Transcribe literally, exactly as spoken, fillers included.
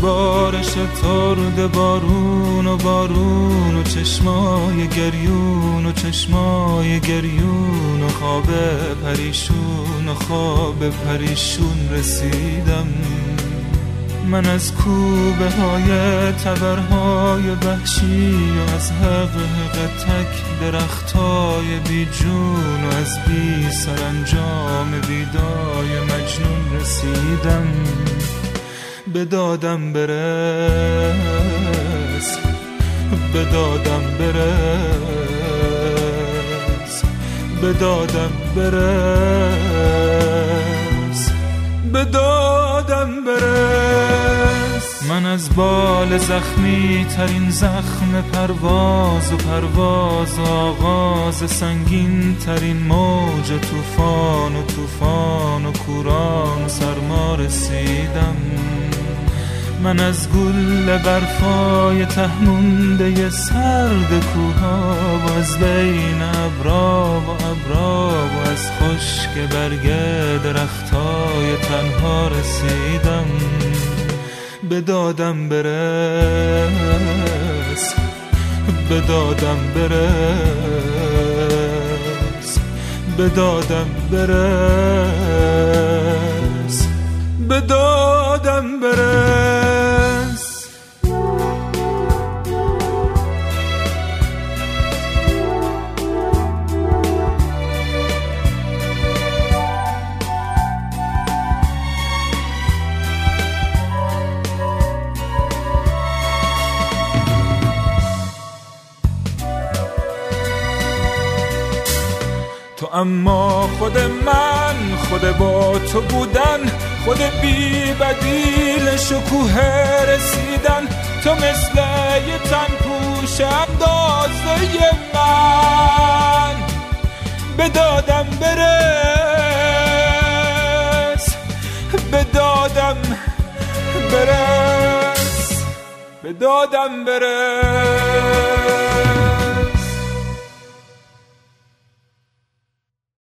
بارش ترد بارون و بارون و چشمای گریون و چشمای گریون و خواب پریشون و خواب پریشون رسیدم. من از کوبه های تبرهای وحشی و از حق حق تک درختای بی جون و از بی سرانجام بیدای مجنون رسیدم. به دادم برس، به دادم برس، به دادم برس، به دادم برس. من از بال زخمی ترین زخم پرواز و پرواز و آغاز سنگین ترین موج طوفان و طوفان و کوران و سرما رسیدم. من از گل برفای تهمونده سرد کوها و از بین ابرا و ابرا و از خشک برگ درختای تنها رسیدم. به دادم برس، به دادم برس، به دادم برس، به دادم برس. تو اما خود من، خود با تو بودن، خود بی بدیل شکوه رسیدن. تو مثل یه تن پوش اندازه من. به دادم برس، به دادم برس، به دادم برس.